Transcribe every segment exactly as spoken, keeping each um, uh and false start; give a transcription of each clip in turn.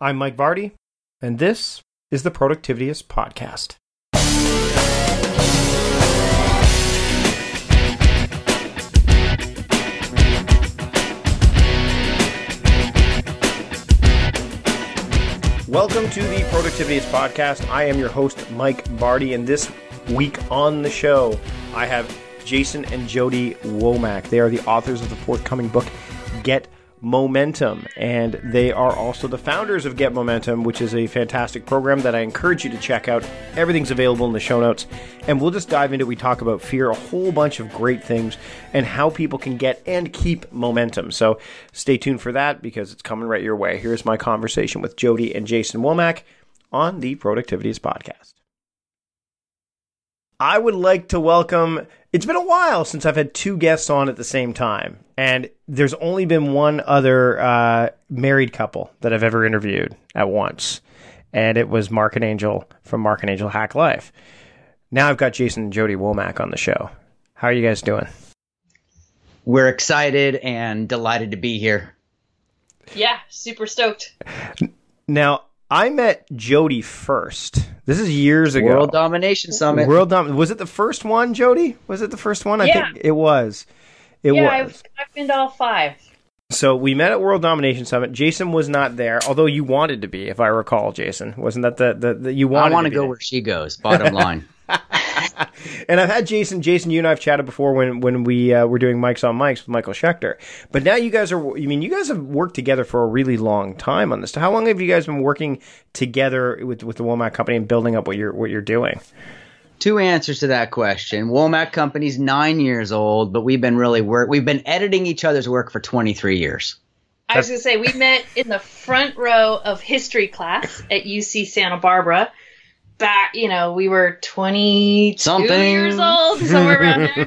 I'm Mike Vardy, and this is the Productivityist Podcast. Welcome to the Productivityist Podcast. I am your host, Mike Vardy, and this week on the show, I have Jason and Jody Womack. They are the authors of the forthcoming book, Get Momentum, and they are also the founders of Get Momentum, which is a fantastic program that I encourage you to check out. Everything's available in the show notes, and we'll just dive into it. We talk about fear, a whole bunch of great things, and how people can get and keep momentum. So stay tuned for that because it's coming right your way. Here's my conversation with Jody and Jason Womack on the Productivityist Podcast. I would like to welcome, it's been a while since I've had two guests on at the same time, and there's only been one other uh, married couple that I've ever interviewed at once, and it was Mark and Angel from Mark and Angel Hack Life. Now I've got Jason and Jody Womack on the show. How are you guys doing? We're excited and delighted to be here. Yeah, super stoked. Now, I met Jody first. This is years ago. World Domination Summit. World Dom- Was it the first one, Jody? Was it the first one? I Yeah. think it was. It yeah, was. I've, I've been to all five. So we met at World Domination Summit. Jason was not there, although you wanted to be, if I recall, Jason. Wasn't that the, the, the you wanted I want to to be go there? where she goes, bottom line. And I've had Jason, Jason, you and I have chatted before when, when we uh, were doing Mics on Mics with Michael Schechter. But now you guys are, I mean, you guys have worked together for a really long time on this. How long have you guys been working together with, with the Womack Company and building up what you're, what you're doing? Two answers to that question. Womack Company's nine years old, but we've been really work. We've been editing each other's work for twenty-three years. I was going to say, we met in the front row of history class at U C Santa Barbara. Back, you know, we were twenty-two Something. years old, somewhere around there.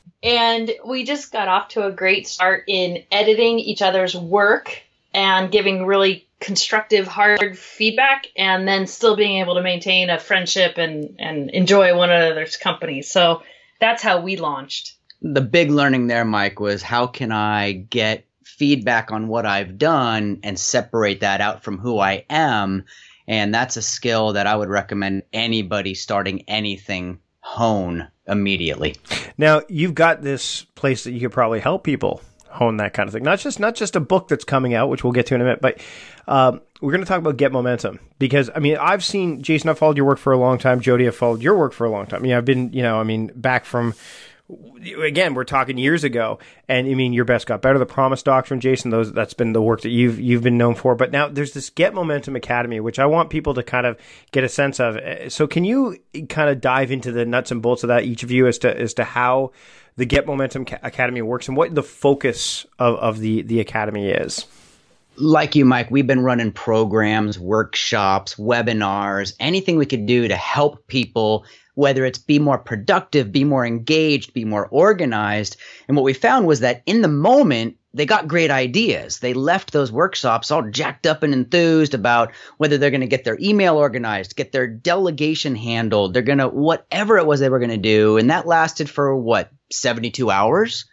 And we just got off to a great start in editing each other's work and giving really constructive, hard feedback, and then still being able to maintain a friendship and, and enjoy one another's company. So that's how we launched. The big learning there, Mike, was how can I get feedback on what I've done and separate that out from who I am? And that's a skill that I would recommend anybody starting anything hone immediately. Now, you've got this place that you could probably help people hone that kind of thing. Not just not just a book that's coming out, which we'll get to in a minute, but um, we're going to talk about Get Momentum. Because, I mean, I've seen, Jason, I've followed your work for a long time. Jody, I've followed your work for a long time. I mean, I've been, you know, I mean, back from, again, we're talking years ago, and I mean, Your Best Got Better, the Promise Doctrine, Jason, those that's been the work that you've you've been known for. But now there's this Get Momentum Academy, which I want people to kind of get a sense of. So can you kind of dive into the nuts and bolts of that, each of you, as to as to how the Get Momentum Academy works and what the focus of, of the, the Academy is? Like you, Mike, we've been running programs, workshops, webinars, anything we could do to help people, whether it's be more productive, be more engaged, be more organized. And what we found was that in the moment, they got great ideas. They left those workshops all jacked up and enthused about whether they're going to get their email organized, get their delegation handled. They're going to, whatever it was they were going to do. And that lasted for what, seventy-two hours?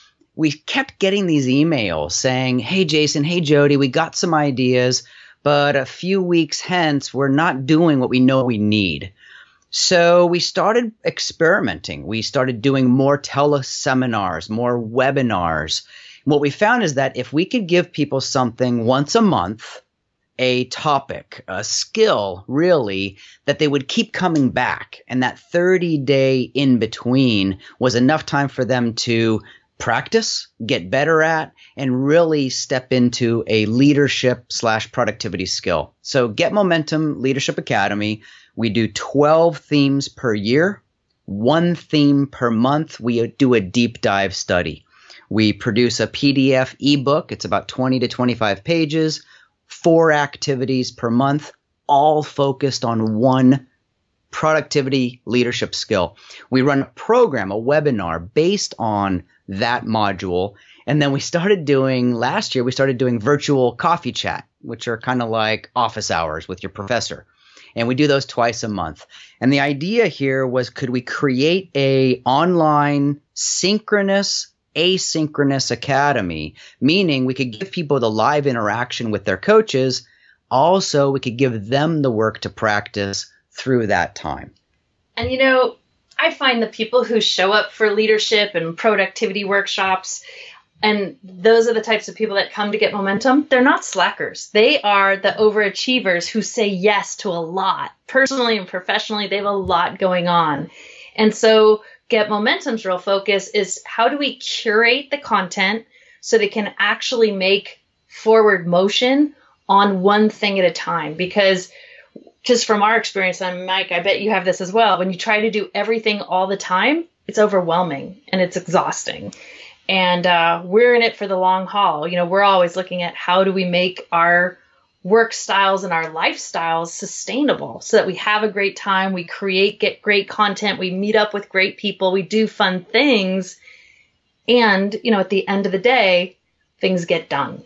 We kept getting these emails saying, hey, Jason, hey, Jody, we got some ideas, but a few weeks hence, we're not doing what we know we need. So we started experimenting. We started doing more teleseminars, more webinars. What we found is that if we could give people something once a month, a topic, a skill, really, that they would keep coming back, and that thirty-day in between was enough time for them to practice, get better at, and really step into a leadership slash productivity skill. So Get Momentum Leadership Academy, we do twelve themes per year, one theme per month. We do a deep dive study. We produce a P D F ebook. It's about twenty to twenty-five pages, four activities per month, all focused on one productivity leadership skill. We run a program, a webinar based on that module. And then we started doing, last year, we started doing virtual coffee chat, which are kind of like office hours with your professor. And we do those twice a month. And the idea here was, could we create a online synchronous, asynchronous academy, meaning we could give people the live interaction with their coaches Also, we could give them the work to practice through that time. And, you know, I find the people who show up for leadership and productivity workshops, and those are the types of people that come to Get Momentum, they're not slackers. They are the overachievers who say yes to a lot. Personally and professionally, they have a lot going on. And so Get Momentum's real focus is how do we curate the content so they can actually make forward motion on one thing at a time? Because just from our experience, and Mike, I bet you have this as well, when you try to do everything all the time, it's overwhelming and it's exhausting. And uh, we're in it for the long haul. You know, we're always looking at how do we make our work styles and our lifestyles sustainable so that we have a great time, we create, get great content, we meet up with great people, we do fun things. And, you know, at the end of the day, things get done.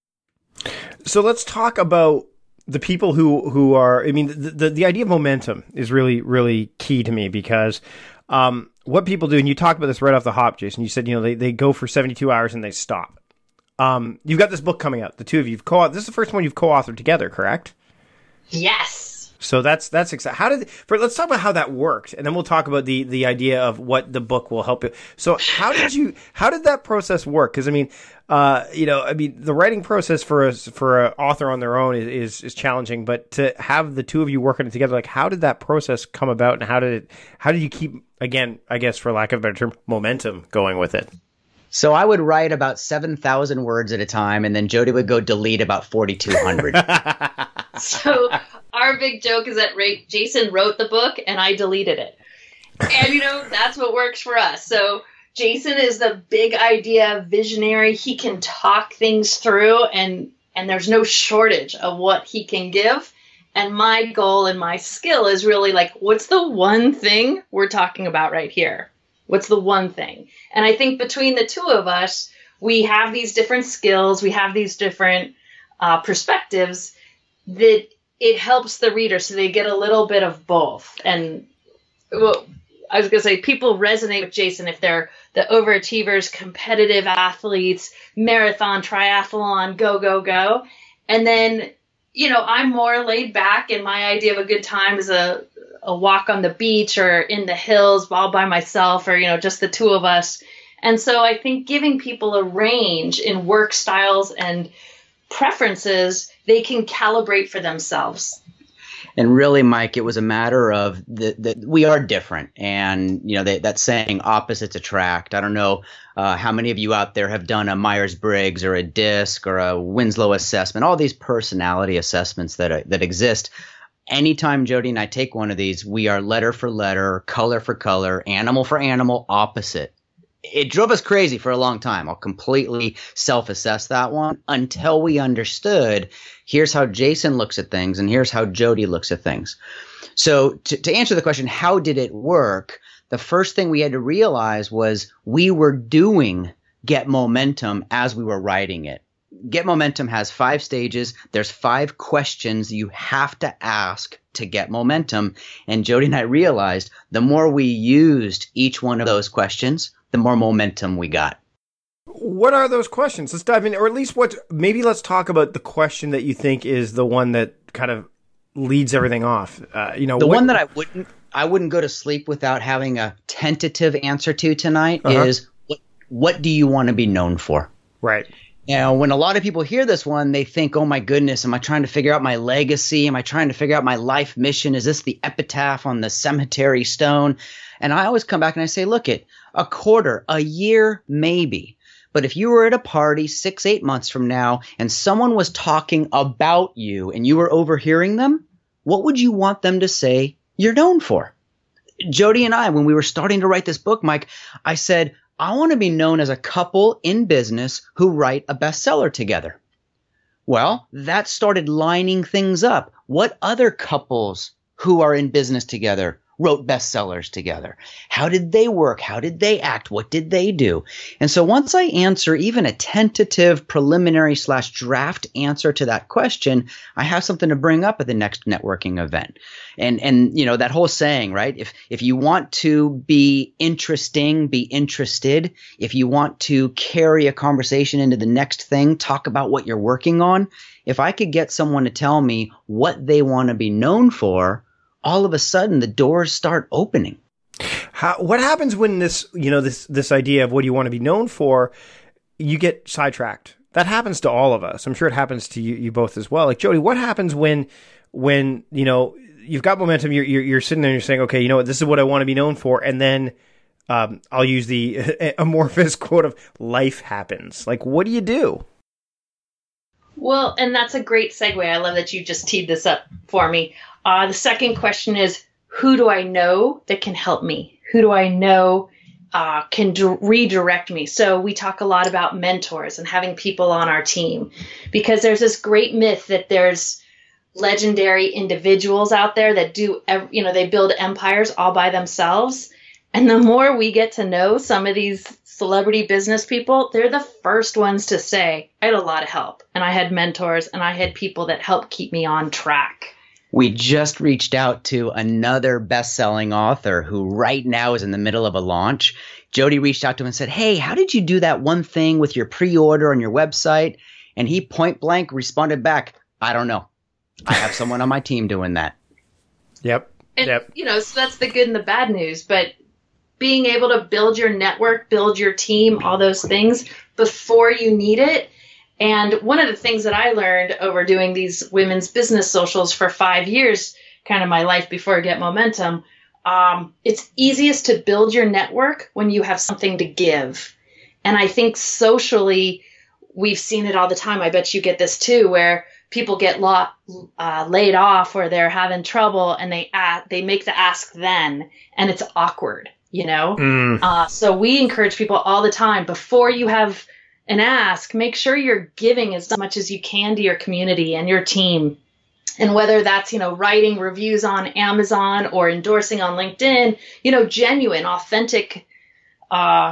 So let's talk about the people who, who are, I mean, the, the, the idea of momentum is really, really key to me because um, what people do, and you talked about this right off the hop, Jason, you said, you know, they, they go for seventy-two hours and they stop. Um, you've got this book coming out, the two of you. Co- this is the first one you've co-authored together, correct? Yes. So that's that's exciting. How did for, let's talk about how that worked, and then we'll talk about the the idea of what the book will help you. So how did you how did that process work? Because I mean, uh, you know, I mean, the writing process for a for an author on their own is, is is challenging, but to have the two of you working together, like how did that process come about, and how did it how did you keep, again, I guess for lack of a better term, momentum going with it? So I would write about seven thousand words at a time, and then Jody would go delete about forty-two hundred. So our big joke is that Ray, Jason wrote the book and I deleted it. And, you know, that's what works for us. So Jason is the big idea visionary. He can talk things through, and, and there's no shortage of what he can give. And my goal and my skill is really like, what's the one thing we're talking about right here? What's the one thing? And I think between the two of us, we have these different skills, we have these different uh, perspectives that it helps the reader so they get a little bit of both. And well, I was going to say people resonate with Jason if they're the overachievers, competitive athletes, marathon, triathlon, go, go, go. And then, you know, I'm more laid back, and my idea of a good time is a a walk on the beach or in the hills all by myself, or, you know, just the two of us. And so I think giving people a range in work styles and preferences, they can calibrate for themselves. And really, Mike, it was a matter of that we are different. And, you know, they, that saying opposites attract. I don't know uh, how many of you out there have done a Myers-Briggs or a DISC or a Winslow assessment, all these personality assessments that uh, that exist. Anytime Jody and I take one of these, we are letter for letter, color for color, animal for animal, opposite. It drove us crazy for a long time. I'll completely self-assess that one until we understood here's how Jason looks at things and here's how Jody looks at things. So to, to answer the question, how did it work? The first thing we had to realize was we were doing Get Momentum as we were writing it. Get Momentum has five stages. There's five questions you have to ask to get momentum. And Jody and I realized the more we used each one of those questions, the more momentum we got. What are those questions? Let's dive in, or at least what, maybe let's talk about the question that you think is the one that kind of leads everything off. Uh, you know, the what, one that I wouldn't, I wouldn't go to sleep without having a tentative answer to tonight uh-huh. is what, what do you want to be known for? Right. Now, when a lot of people hear this one, they think, oh my goodness, am I trying to figure out my legacy? Am I trying to figure out my life mission? Is this the epitaph on the cemetery stone? And I always come back and I say, look it, a quarter, a year, maybe. But if you were at a party six, eight months from now and someone was talking about you and you were overhearing them, what would you want them to say you're known for? Jody and I, when we were starting to write this book, Mike, I said, I want to be known as a couple in business who write a bestseller together. Well, that started lining things up. What other couples who are in business together wrote bestsellers together? How did they work? How did they act? What did they do? And so once I answer even a tentative preliminary slash draft answer to that question, I have something to bring up at the next networking event. And, and, you know, that whole saying, right? If, if you want to be interesting, be interested. If you want to carry a conversation into the next thing, talk about what you're working on. If I could get someone to tell me what they want to be known for, all of a sudden the doors start opening. How, what happens when this, you know, this, this idea of what do you want to be known for, you get sidetracked? That happens to all of us. I'm sure it happens to you, you both as well. Like, Jody, what happens when, when, you know, you've got momentum, you're, you're, you're sitting there and you're saying, okay, you know what, this is what I want to be known for. And then, um, I'll use the amorphous quote of life happens. Like, what do you do? Well, and that's a great segue. I love that you just teed this up for me. Uh, the second question is, who do I know that can help me? Who do I know uh, can d- redirect me? So we talk a lot about mentors and having people on our team, because there's this great myth that there's legendary individuals out there that do, ev- you know, they build empires all by themselves. And the more we get to know some of these celebrity business people, they're the first ones to say, I had a lot of help, and I had mentors, and I had people that helped keep me on track. We just reached out to another best-selling author who right now is in the middle of a launch. Jody reached out to him and said, hey, how did you do that one thing with your pre-order on your website? And he point blank responded back, I don't know. I have someone on my team doing that. Yep. And, yep. you know, so that's the good and the bad news. But being able to build your network, build your team, all those things before you need it. And one of the things that I learned over doing these women's business socials for five years, kind of my life before Get Momentum, um, it's easiest to build your network when you have something to give. And I think socially, we've seen it all the time. I bet you get this too, where people get law, uh, laid off or they're having trouble and they uh, they make the ask then, and it's awkward, you know? Mm. Uh, so we encourage people all the time, before you have an ask, make sure you're giving as much as you can to your community and your team. And whether that's, you know, writing reviews on Amazon or endorsing on LinkedIn, you know, genuine, authentic uh,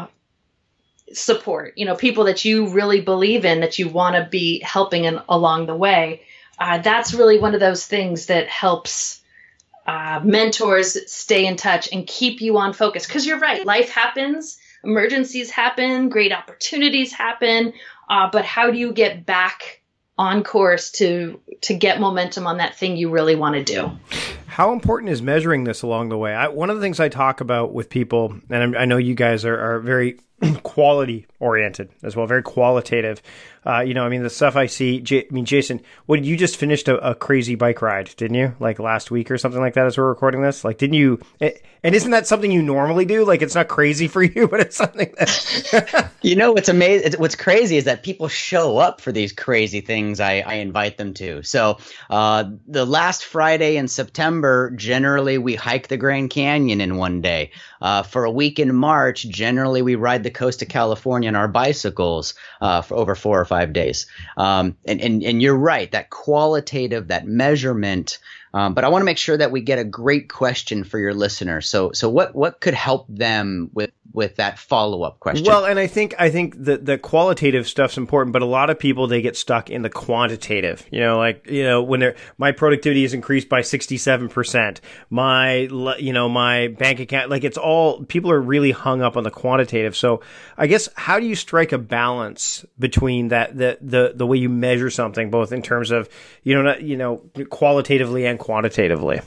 support, you know, people that you really believe in, that you want to be helping in, along the way. Uh, that's really one of those things that helps uh, mentors stay in touch and keep you on focus. Because you're right, life happens. Emergencies happen, great opportunities happen, uh, but how do you get back on course to to get momentum on that thing you really want to do? How important is measuring this along the way? I, one of the things I talk about with people, and I, I know you guys are, are very quality oriented as well, very qualitative. Uh, you know, I mean, the stuff I see, J- I mean, Jason, what, you just finished a, a crazy bike ride, didn't you? Like last week or something like that as we're recording this? Like, didn't you, and isn't that something you normally do? Like, it's not crazy for you, but it's something that... You know, what's amazing, what's crazy is that people show up for these crazy things I, I invite them to. So uh, the last Friday in September, generally we hike the Grand Canyon in one day. Uh, for a week in March, generally we ride the coast of California on our bicycles uh, for over four or five days. Um, and, and, and you're right, that qualitative, that measurement. Um, but I want to make sure that we get a great question for your listeners. So, so what, what could help them with, with that follow-up question? Well, and I think, I think the, the qualitative stuff's important, but a lot of people, they get stuck in the quantitative, you know, like, you know, when they're, my productivity is increased by sixty-seven percent, my, you know, my bank account, like it's all, people are really hung up on the quantitative. So I guess, how do you strike a balance between that, the, the, the way you measure something, both in terms of, you know, not, you know, qualitatively and quantitatively?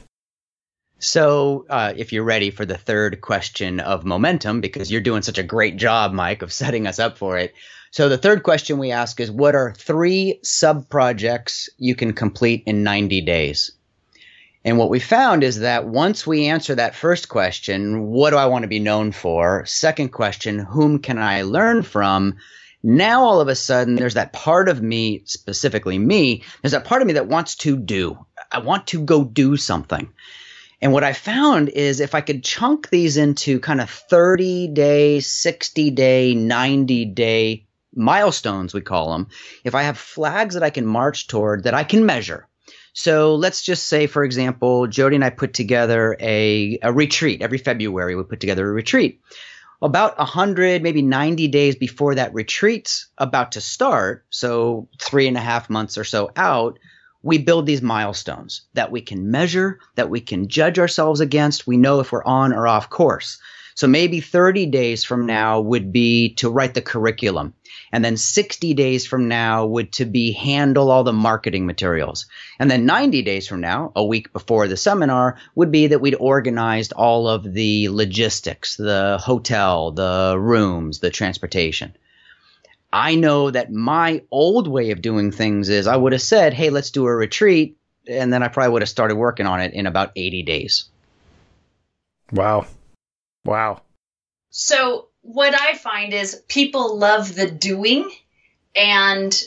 So uh, if you're ready for the third question of momentum, because you're doing such a great job, Mike, of setting us up for it. So the third question we ask is, what are three sub-projects you can complete in ninety days? And what we found is that once we answer that first question, what do I want to be known for? Second question, whom can I learn from? Now, all of a sudden, there's that part of me, specifically me, there's that part of me that wants to do. I want to go do something. And what I found is if I could chunk these into kind of thirty-day, sixty-day, ninety-day milestones, we call them, if I have flags that I can march toward that I can measure. So let's just say, for example, Jody and I put together a, a retreat. Every February, we put together a retreat. About one hundred, maybe ninety days before that retreat's about to start, so three and a half months or so out, we build these milestones that we can measure, that we can judge ourselves against. We know if we're on or off course. So maybe thirty days from now would be to write the curriculum. And then sixty days from now would to be handle all the marketing materials. And then ninety days from now, a week before the seminar, would be that we'd organized all of the logistics, the hotel, the rooms, the transportation. I know that my old way of doing things is I would have said, hey, let's do a retreat. And then I probably would have started working on it in about eighty days. Wow. Wow. So what I find is people love the doing. And,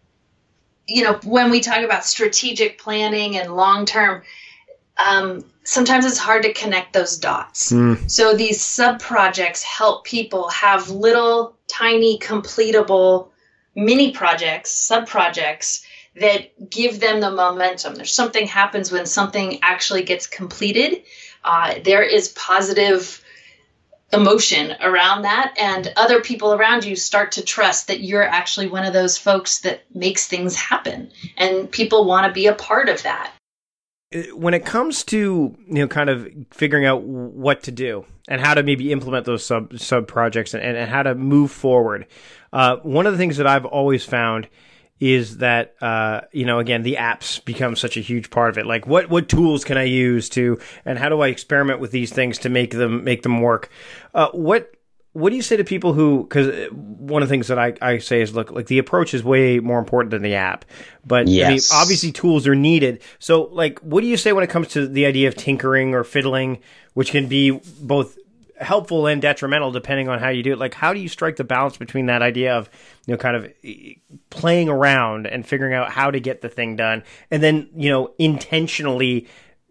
you know, when we talk about strategic planning and long-term, um, sometimes it's hard to connect those dots. Mm. So these sub-projects help people have little, tiny, completable mini projects, sub-projects that give them the momentum. There's something happens when something actually gets completed. Uh, there is positive emotion around that, and other people around you start to trust that you're actually one of those folks that makes things happen, and people want to be a part of that. When it comes to, you know, kind of figuring out what to do and how to maybe implement those sub sub projects and, and how to move forward, uh, one of the things that I've always found is that, uh, you know, again, the apps become such a huge part of it. Like, what, what tools can I use to, and how do I experiment with these things to make them make them work? Uh, what what do you say to people who? Because one of the things that I, I say is, look, like the approach is way more important than the app. But yes. I mean, obviously, tools are needed. So, like, what do you say when it comes to the idea of tinkering or fiddling, which can be both helpful and detrimental depending on how you do it? Like, how do you strike the balance between that idea of, you know, kind of playing around and figuring out how to get the thing done, and then, you know, intentionally,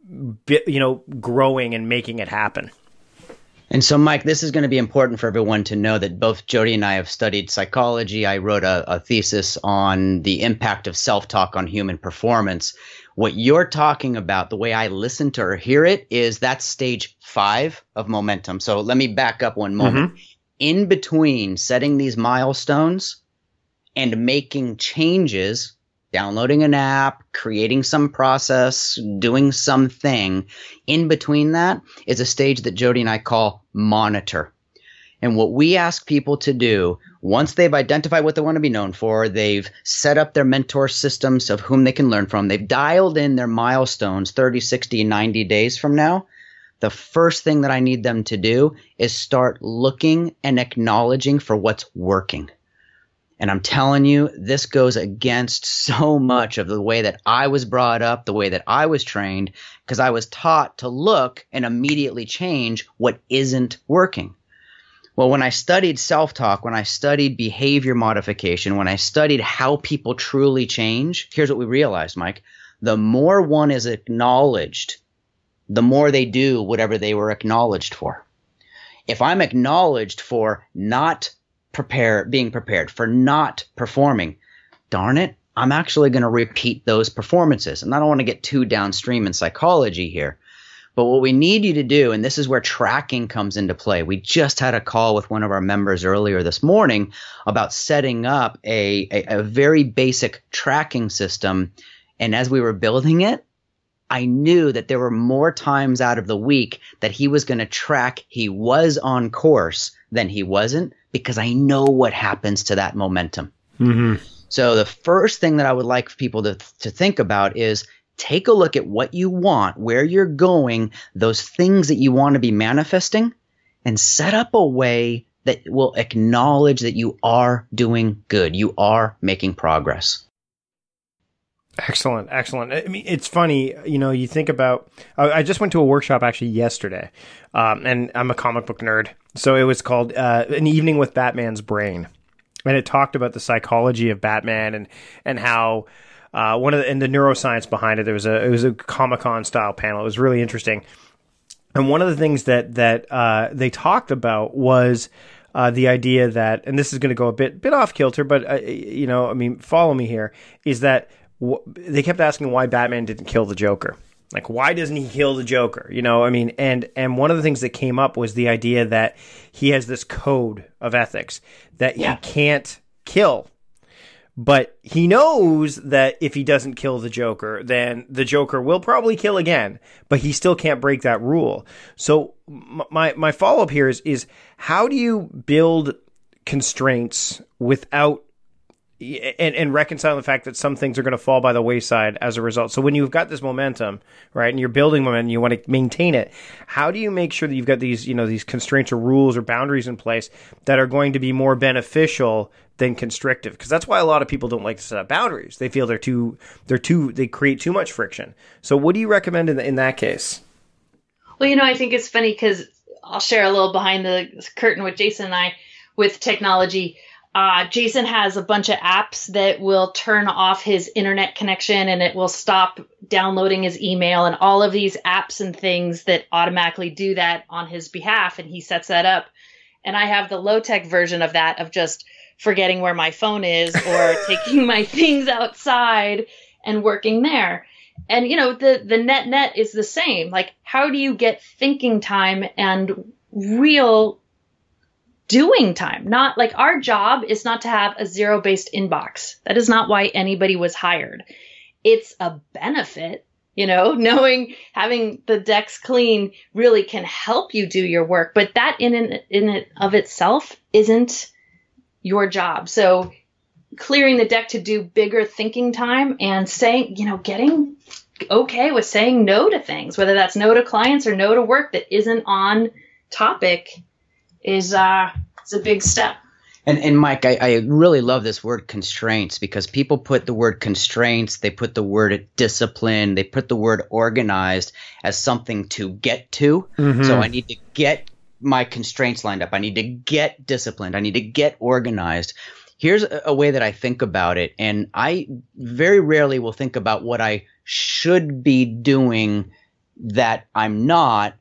you know, growing and making it happen? And so, Mike, this is going to be important for everyone to know that both Jody and I have studied psychology. I wrote a, a thesis on the impact of self-talk on human performance. What you're talking about, the way I listen to or hear it, is that's stage five of momentum. So let me back up one moment. Mm-hmm. In between setting these milestones and making changes, downloading an app, creating some process, doing something, in between that is a stage that Jody and I call monitor. And what we ask people to do, once they've identified what they want to be known for, they've set up their mentor systems of whom they can learn from, they've dialed in their milestones thirty, sixty, ninety days from now, the first thing that I need them to do is start looking and acknowledging for what's working. And I'm telling you, this goes against so much of the way that I was brought up, the way that I was trained, because I was taught to look and immediately change what isn't working. Well, when I studied self-talk, when I studied behavior modification, when I studied how people truly change, here's what we realized, Mike. The more one is acknowledged, the more they do whatever they were acknowledged for. If I'm acknowledged for not prepare, being prepared, for not performing, darn it, I'm actually going to repeat those performances. And I don't want to get too downstream in psychology here. But what we need you to do, and this is where tracking comes into play. We just had a call with one of our members earlier this morning about setting up a, a, a very basic tracking system. And as we were building it, I knew that there were more times out of the week that he was going to track he was on course than he wasn't, because I know what happens to that momentum. Mm-hmm. So the first thing that I would like for people to, to think about is take a look at what you want, where you're going, those things that you want to be manifesting, and set up a way that will acknowledge that you are doing good. You are making progress. Excellent. Excellent. I mean, it's funny, you know, you think about, I just went to a workshop actually yesterday, um, and I'm a comic book nerd. So it was called uh, An Evening with Batman's Brain. And it talked about the psychology of Batman and, and how, Uh, one of the, and the neuroscience behind it. There was a it was a Comic-Con style panel. It was really interesting. And one of the things that that uh, they talked about was uh, the idea that, and this is going to go a bit bit off kilter, but uh, you know, I mean, follow me here, is that wh- they kept asking why Batman didn't kill the Joker. Like, why doesn't he kill the Joker? You know, I mean, and and one of the things that came up was the idea that he has this code of ethics that yeah. he can't kill. But he knows that if he doesn't kill the Joker, then the Joker will probably kill again. But he still can't break that rule. So my my follow-up here is, is how do you build constraints without and, and reconcile the fact that some things are going to fall by the wayside as a result? So when you've got this momentum, right, and you're building momentum, you want to maintain it. How do you make sure that you've got these, you know, these constraints or rules or boundaries in place that are going to be more beneficial than constrictive? Because that's why a lot of people don't like to set up boundaries. They feel they're too, they're too, they create too much friction. So what do you recommend in, in that case? Well, you know, I think it's funny because I'll share a little behind the curtain with Jason and I with technology. Uh, Jason has a bunch of apps that will turn off his internet connection and it will stop downloading his email and all of these apps and things that automatically do that on his behalf. And he sets that up. And I have the low tech version of that, of just forgetting where my phone is or taking my things outside and working there. And, you know, the, the net net is the same. Like, how do you get thinking time and real doing time? Not like, our job is not to have a zero based inbox. That is not why anybody was hired. It's a benefit, you know, knowing having the decks clean really can help you do your work. But that in and in it of itself isn't your job. So clearing the deck to do bigger thinking time and saying, you know, getting okay with saying no to things, whether that's no to clients or no to work that isn't on topic, is uh, it's a big step. And, and Mike, I, I really love this word constraints, because people put the word constraints, they put the word discipline, they put the word organized as something to get to. Mm-hmm. So I need to get my constraints lined up. I need to get disciplined. I need to get organized. Here's a, a way that I think about it. And I very rarely will think about what I should be doing that I'm not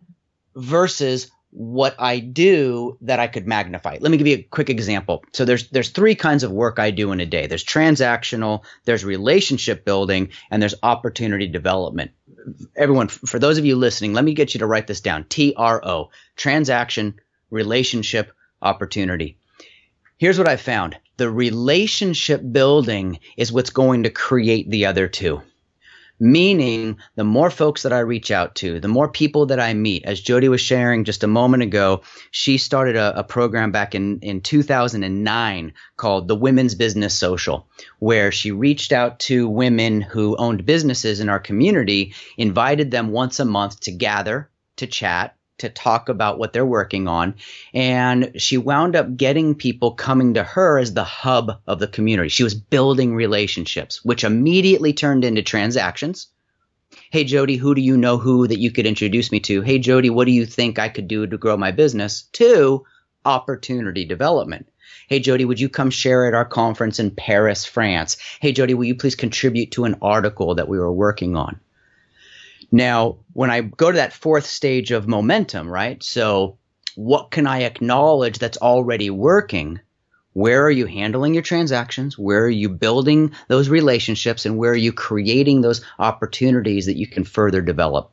versus what I do that I could magnify. Let me give you a quick example. So there's there's three kinds of work I do in a day. There's transactional, there's relationship building, and there's opportunity development. Everyone, for those of you listening, let me get you to write this down. T R O, transaction, relationship, opportunity. Here's what I found. The relationship building is what's going to create the other two. Meaning, the more folks that I reach out to, the more people that I meet. As Jody was sharing just a moment ago, she started a, a program back in, in two thousand nine called the Women's Business Social, where she reached out to women who owned businesses in our community, invited them once a month to gather, to chat, to talk about what they're working on. And she wound up getting people coming to her as the hub of the community. She was building relationships, which immediately turned into transactions. Hey, Jody, who do you know who that you could introduce me to? Hey, Jody, what do you think I could do to grow my business? To opportunity development. Hey, Jody, would you come share at our conference in Paris, France? Hey, Jody, will you please contribute to an article that we were working on? Now, when I go to that fourth stage of momentum, right? So what can I acknowledge that's already working? Where are you handling your transactions? Where are you building those relationships? And where are you creating those opportunities that you can further develop?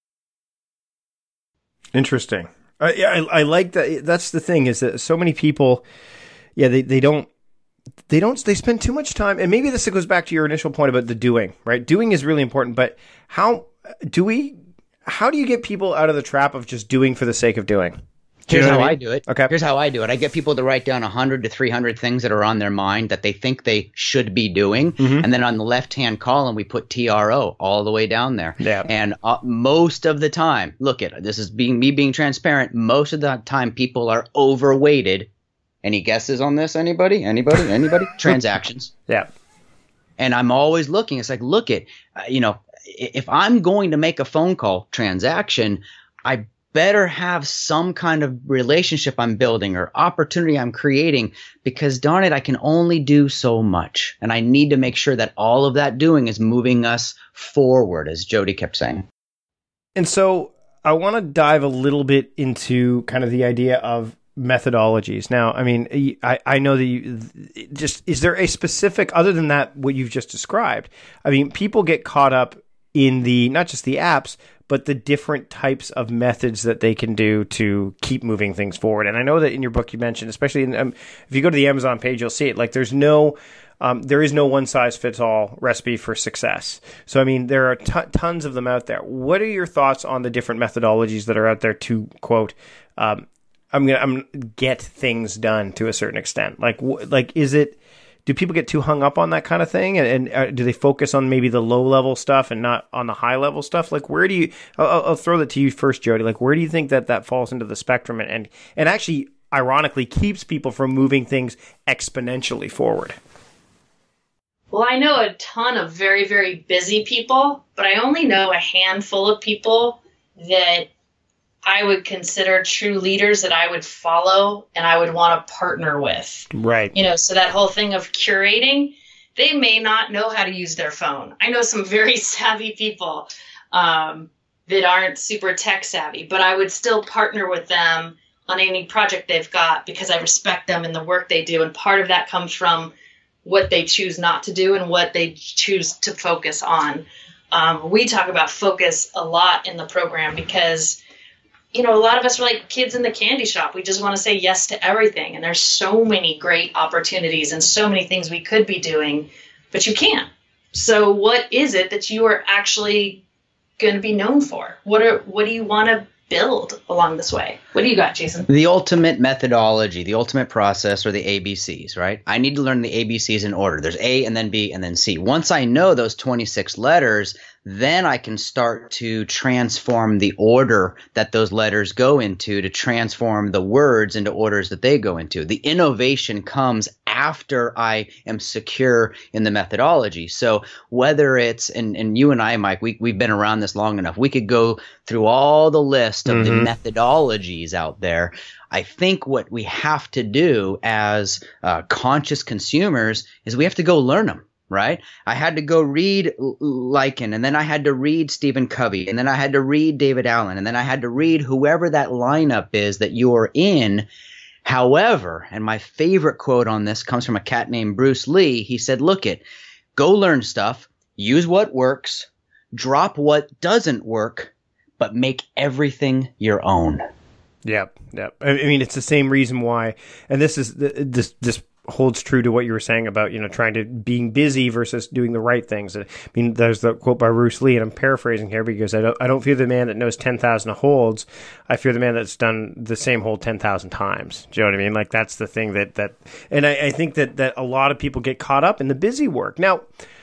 Interesting. I, I, I like that. That's the thing, is that so many people, yeah, they, they don't, They don't. They spend too much time, and maybe this goes back to your initial point about the doing. Right, doing is really important. But how do we? How do you get people out of the trap of just doing for the sake of doing? Do Here's you know how I, mean? I do it. Okay. Here's how I do it. I get people to write down one hundred to three hundred things that are on their mind that they think they should be doing, mm-hmm. and then on the left-hand column we put T R O all the way down there. Yeah. And uh, most of the time, look at this is being me being transparent. Most of the time, people are overweighted. Any guesses on this? Anybody? Anybody? Anybody? Transactions. Yeah. And I'm always looking. It's like, look at, uh, you know, if I'm going to make a phone call transaction, I better have some kind of relationship I'm building or opportunity I'm creating, because darn it, I can only do so much. And I need to make sure that all of that doing is moving us forward, as Jody kept saying. And so I want to dive a little bit into kind of the idea of methodologies. Now, I mean, I, I know that you just, is there a specific, other than that, what you've just described? I mean, people get caught up in the, not just the apps, but the different types of methods that they can do to keep moving things forward. And I know that in your book you mentioned, especially in, um, if you go to the Amazon page, you'll see it. Like there's no, um, there is no one size fits all recipe for success. So, I mean, there are t- tons of them out there. What are your thoughts on the different methodologies that are out there to, quote, um, I'm gonna I'm get things done to a certain extent? Like, wh- like is it? Do people get too hung up on that kind of thing, and, and uh, do they focus on maybe the low level stuff and not on the high level stuff? Like, where do you? I'll, I'll throw that to you first, Jody. Like, where do you think that that falls into the spectrum, and and, and actually, ironically, keeps people from moving things exponentially forward? Well, I know a ton of very, very busy people, but I only know a handful of people that I would consider true leaders that I would follow and I would want to partner with. Right. You know, so that whole thing of curating, they may not know how to use their phone. I know some very savvy people um, that aren't super tech savvy, but I would still partner with them on any project they've got because I respect them and the work they do. And part of that comes from what they choose not to do and what they choose to focus on. Um, we talk about focus a lot in the program because, you know, a lot of us are like kids in the candy shop. We just want to say yes to everything. And there's so many great opportunities and so many things we could be doing, but you can't. So what is it that you are actually going to be known for? What are, what do you want to build along this way? What do you got, Jason? The ultimate methodology, the ultimate process, or the A B Cs, right? I need to learn the A B Cs in order. There's A and then B and then C. Once I know those twenty-six letters, then I can start to transform the order that those letters go into to transform the words into orders that they go into. The innovation comes after I am secure in the methodology. So whether it's, and, and you and I, Mike, we, we've been around this long enough. We could go through all the list of mm-hmm. the methodologies out there. I think what we have to do as uh, conscious consumers is we have to go learn them. Right? I had to go read Lycan, and then I had to read Stephen Covey, and then I had to read David Allen, and then I had to read whoever that lineup is that you're in. However, and my favorite quote on this comes from a cat named Bruce Lee. He said, look it, go learn stuff, use what works, drop what doesn't work, but make everything your own. Yep. Yep. I mean, it's the same reason why, and this is this, this, holds true to what you were saying about, you know, trying to being busy versus doing the right things. I mean, there's the quote by Bruce Lee, and I'm paraphrasing here because I don't, I don't fear the man that knows ten thousand holds. I fear the man that's done the same hold ten thousand times. Do you know what I mean? Like that's the thing that, that, and I, I think that, that a lot of people get caught up in the busy work. Now,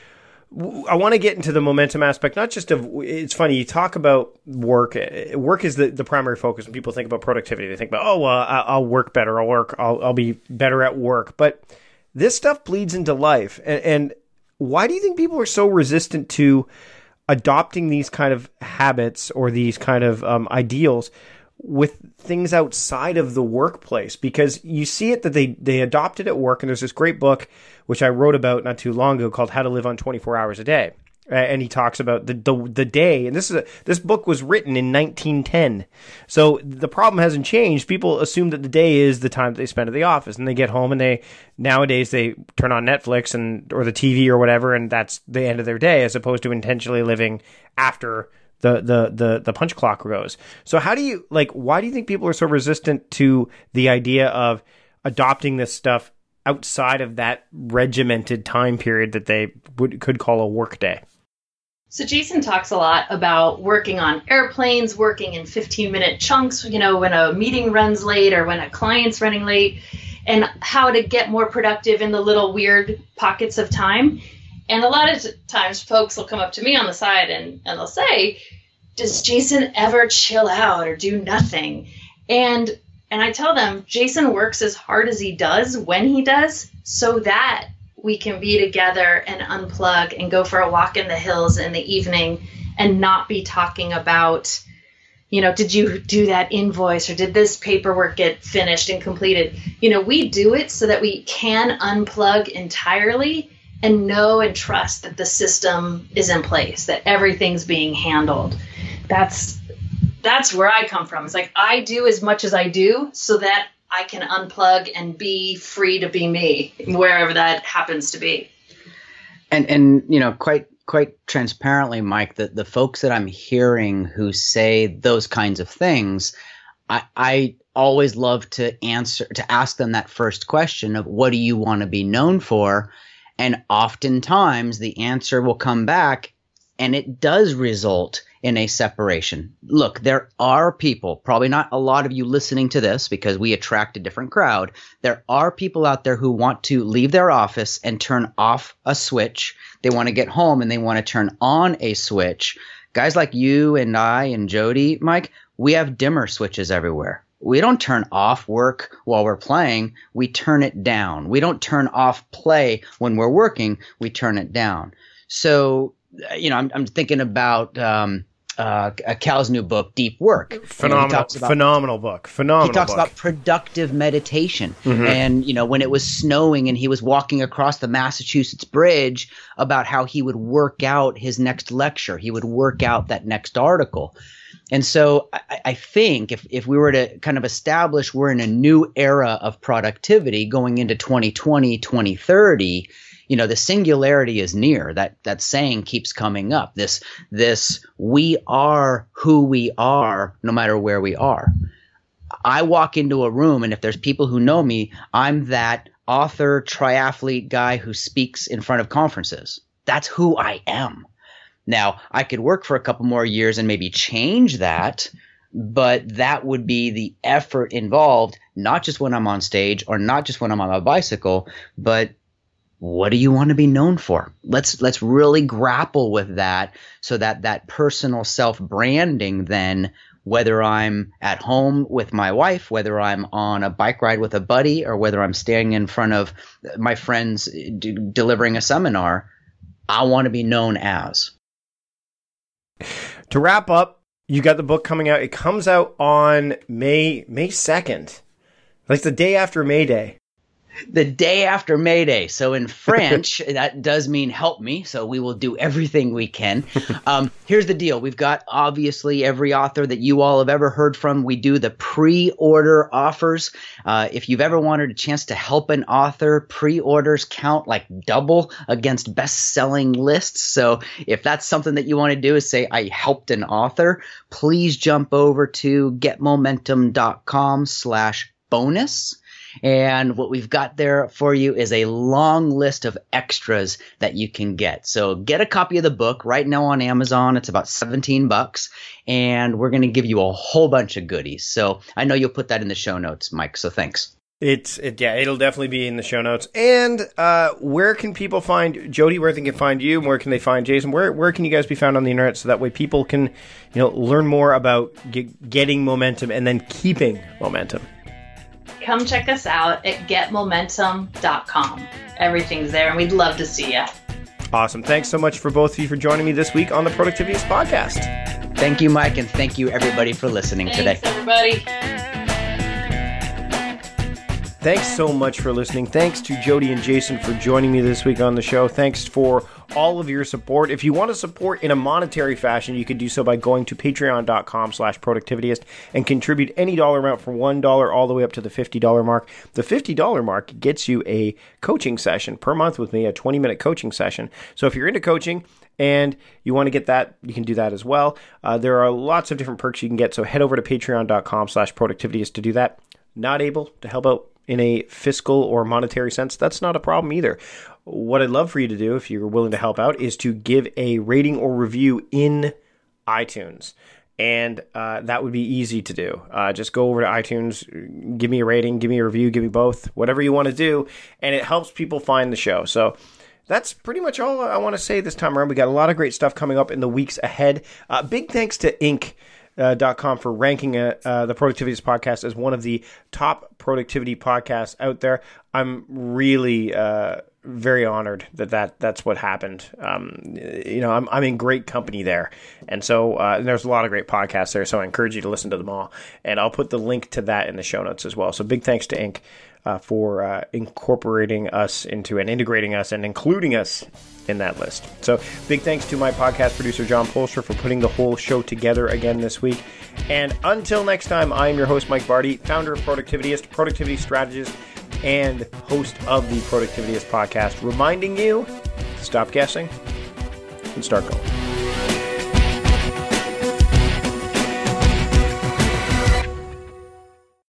I want to get into the momentum aspect, not just of, it's funny, you talk about work. Work is the, the primary focus when people think about productivity. They think about, oh, well, I'll work better. I'll work, I'll, I'll be better at work. But this stuff bleeds into life. And, and why do you think people are so resistant to adopting these kind of habits or these kind of um, ideals with things outside of the workplace? Because you see it that they, they adopted at work, and there's this great book, which I wrote about not too long ago called How to Live on twenty-four hours a Day. And he talks about the, the, the day, and this is a, this book was written in nineteen ten. So the problem hasn't changed. People assume that the day is the time that they spend at the office, and they get home and they, nowadays they turn on Netflix and, or the T V or whatever, and that's the end of their day, as opposed to intentionally living after the, the, the, the punch clock goes. So how do you, like, why do you think people are so resistant to the idea of adopting this stuff outside of that regimented time period that they would could call a work day? So Jason talks a lot about working on airplanes, working in fifteen minute chunks, you know, when a meeting runs late or when a client's running late, and how to get more productive in the little weird pockets of time. And a lot of times folks will come up to me on the side and, and they'll say, does Jason ever chill out or do nothing? And And I tell them, Jason works as hard as he does when he does, so that we can be together and unplug and go for a walk in the hills in the evening and not be talking about, you know, did you do that invoice or did this paperwork get finished and completed? You know, we do it so that we can unplug entirely and know and trust that the system is in place, that everything's being handled. That's That's where I come from. It's like I do as much as I do so that I can unplug and be free to be me, wherever that happens to be. And, and you know, quite quite transparently, Mike, the, the folks that I'm hearing who say those kinds of things, I, I always love to answer, to ask them that first question of what do you want to be known for? And oftentimes the answer will come back and it does result in a separation. Look, there are people, probably not a lot of you listening to this because we attract a different crowd. There are people out there who want to leave their office and turn off a switch. They want to get home and they want to turn on a switch. Guys like you and I and Jody, Mike, we have dimmer switches everywhere. We don't turn off work while we're playing. We turn it down. We don't turn off play when we're working. We turn it down. So, you know, I'm, I'm thinking about um, uh, Cal's new book, Deep Work. Phenomenal, you know, about, phenomenal book. Phenomenal. He talks book. about productive meditation. Mm-hmm. And, you know, when it was snowing and he was walking across the Massachusetts Bridge, about how he would work out his next lecture. He would work out that next article. And so I, I think if, if we were to kind of establish we're in a new era of productivity going into twenty twenty, twenty thirty, you know, the singularity is near. That that saying keeps coming up. This this we are who we are no matter where we are. I walk into a room and if there's people who know me, I'm that author, triathlete guy who speaks in front of conferences. That's who I am. Now, I could work for a couple more years and maybe change that, but that would be the effort involved, not just when I'm on stage or not just when I'm on a bicycle, but what do you want to be known for? Let's let's really grapple with that so that that personal self-branding then, whether I'm at home with my wife, whether I'm on a bike ride with a buddy, or whether I'm standing in front of my friends d- delivering a seminar, I want to be known as. To wrap up, you got the book coming out. It comes out on May May second, like the day after May Day. The day after May Day. So in French, that does mean help me. So we will do everything we can. Um, here's the deal. We've got obviously every author that you all have ever heard from. We do the pre-order offers. Uh, if you've ever wanted a chance to help an author, pre-orders count like double against best-selling lists. So if that's something that you want to do is say, I helped an author, please jump over to getmomentum.com slash bonus. And what we've got there for you is a long list of extras that you can get. So get a copy of the book right now on Amazon. It's about seventeen bucks, and we're going to give you a whole bunch of goodies. So I know you'll put that in the show notes, Mike. So thanks. It's it, yeah, it'll definitely be in the show notes. And uh, where can people find Jody? Where they can find you? Where can they find Jason? Where where can you guys be found on the internet so that way people can, you know, learn more about get, getting momentum and then keeping momentum? Come check us out at get momentum dot com. Everything's there, and we'd love to see you. Awesome. Thanks so much for both of you for joining me this week on the Productivityist Podcast. Thank you, Mike, and thank you, everybody, for listening Thanks, today. everybody. Thanks so much for listening. Thanks to Jody and Jason for joining me this week on the show. Thanks for all of your support. If you want to support in a monetary fashion, you can do so by going to patreon.com slash productivityist and contribute any dollar amount from one dollar all the way up to the fifty dollars mark. The fifty dollars mark gets you a coaching session per month with me, a twenty-minute coaching session. So if you're into coaching and you want to get that, you can do that as well. Uh, there are lots of different perks you can get, so head over to patreon.com slash productivityist to do that. Not able to help out in a fiscal or monetary sense, that's not a problem either. What I'd love for you to do, if you're willing to help out, is to give a rating or review in iTunes. And uh, that would be easy to do. Uh, just go over to iTunes, give me a rating, give me a review, give me both, whatever you want to do. And it helps people find the show. So that's pretty much all I want to say this time around. We got a lot of great stuff coming up in the weeks ahead. Uh, big thanks to Inc. Uh, dot com for ranking uh, uh, the Productivityist Podcast as one of the top productivity podcasts out there. I'm really uh, very honored that, that that's what happened. Um, you know, I'm I'm in great company there, and so uh, and there's a lot of great podcasts there. So I encourage you to listen to them all, and I'll put the link to that in the show notes as well. So big thanks to Inc. Uh, for uh, incorporating us into and integrating us and including us in that list. So big thanks to my podcast producer, John Polster, for putting the whole show together again this week. And until next time, I'm your host, Mike Vardy, founder of Productivityist, productivity strategist, and host of the Productivityist podcast, reminding you to stop guessing and start going.